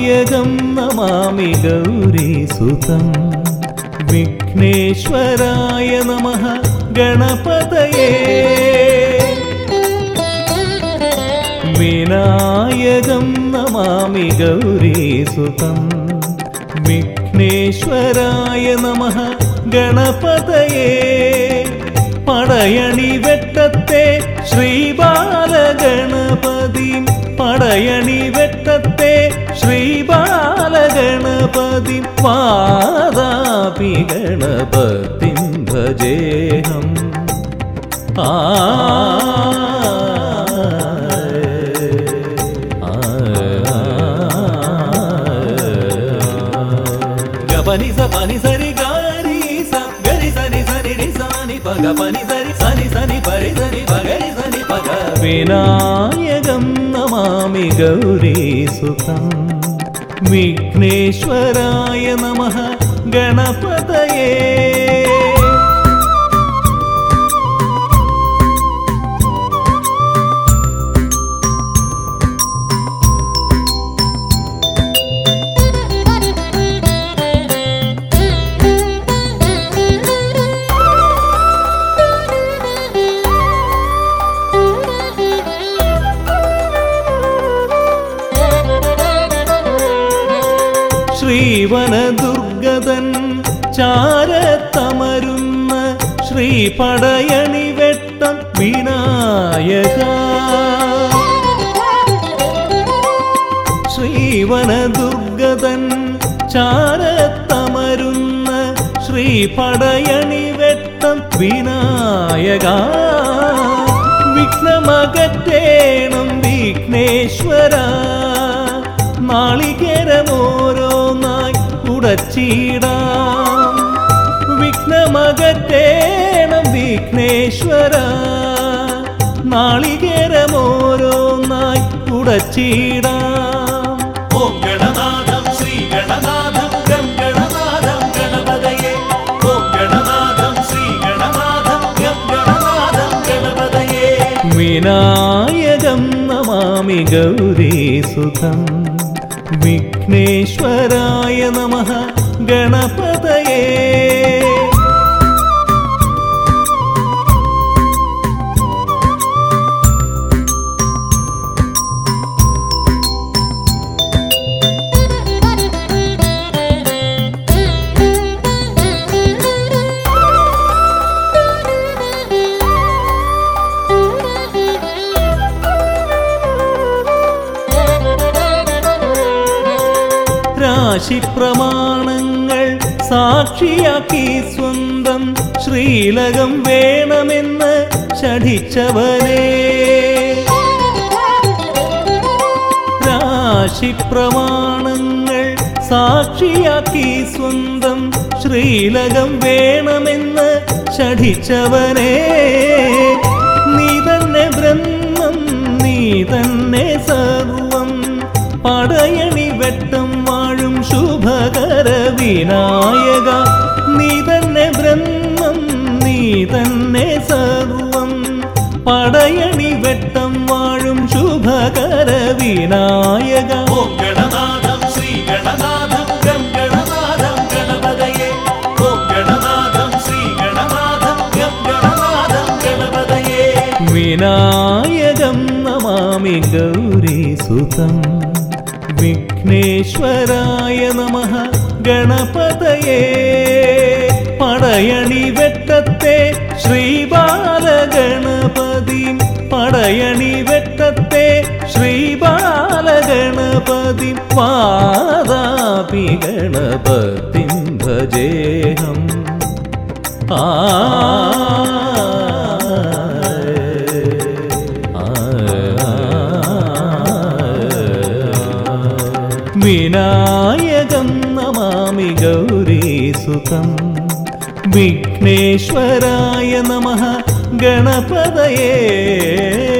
വിനായകം നമാമി ഗൗരീസുതം വിഘ്നേശ്വരായ നമഃ ഗണപതയേ വിനായകം നമാമി ഗൗരീസുതം വിഘ്നേശ്വരായ നമഃ ഗണപതയേ പടയണി വെട്ടത്തെ ശ്രീബാലഗണപതി പടയണി വെട്ടത്തെ ശ്രീബാലഗണപതി വാദാപി ഗണപതിം ഭജേഹം గపని సపని సరి గారి స గరి సని సని రి సని పగ పని సరి సని సని పరి సని పగరి సని పగ వినాయకం నమామి గౌరీసుతం విఘ్నేశ్వరాయ నమః గణపతయే ശ്രീവനദുർഗതൻ ചാരത്തമരുന്ന ശ്രീപടയണി വെട്ടം വിനായക ശ്രീവനദുർഗതൻ ചാരത്തമരുന്ന ശ്രീപടയണി വെട്ടം വിനായക വിഘ്നമകറ്റേണം വിഘ്നേശ്വര നാളികേരമോരോന്നായി ഉടച്ചിടാം വിഘ്നമകറ്റേണം വിഘ്നേശ്വര നാളികേരമോരോന്നായി ഉടച്ചിടാം ഓം ഗണനാഥം ശ്രീ ഗണനാഥം ഗം ഗണനാഥം ഗണപതയേ ഓം ഗണനാഥം ശ്രീ ഗണനാഥം ഗം ഗണനാഥം ഗണപതയേ വിനായകം നമാമി ഗൗരീസുതം വിഘ്നേശ്വരായ നമഃ ഗണപതയേ രാശിപ്രമാണങ്ങൾ സാക്ഷിയാക്കി സ്വന്തം ശ്രീലകം വേണമെന്ന് ശഠിച്ചവനെ രാശിപ്രമാണങ്ങൾ സാക്ഷിയാക്കി സ്വന്തം ശ്രീലകം വേണമെന്ന് ശഠിച്ചവനെ നീ തന്നെ ബ്രഹ്മം നീ തന്നെ സർവം പടയണി വെട്ടം വാഴും ശുഭകര വിനായക നീ തന്നെ ബ്രഹ്മം നീ തന്നെ സർവം പടയണി വെട്ടം വാഴും ശുഭകര വിനായക ഓം ഗണനാഥം ശ്രീ ഗണനാഥം ഗം ഗണനാഥം ഗണപതയേ ഓം ഗണനാഥം ശ്രീ ഗണനാഥം ഗം ഗണനാഥം ഗണപതയേ വിനായകം നമാമി ഗൗരീസുതം വിഘ്നേശ്വരായ നമഃ ഗണപതയേ പടയണി വെട്ടത്തെ ശ്രീബാലഗണപതി പടയണി വെട്ടത്തെ ശ്രീബാലഗണപതി വാദാപി ഗണപതിം ഭജേഹം വിനായകം നമാമി ഗൗരീസുതം വിഘ്നേശ്വരായ നമഃ ഗണപതയേ